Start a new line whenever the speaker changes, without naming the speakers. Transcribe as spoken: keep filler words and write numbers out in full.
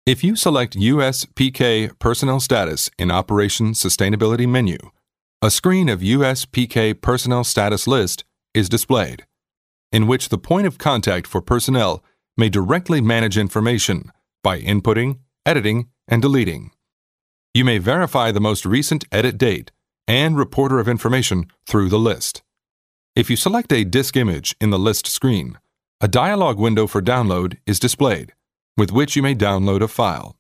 If you select U S P K Personnel Status in Operation Sustainability menu, a screen of U S P K Personnel Status List is displayed, in which the point of contact for personnel may directly manage information by inputting, editing, and deleting. You may verify the most recent edit date and reporter of information through the list. If you select a disk image in the list screen, a dialog window for download is displayed, with which you may download a file.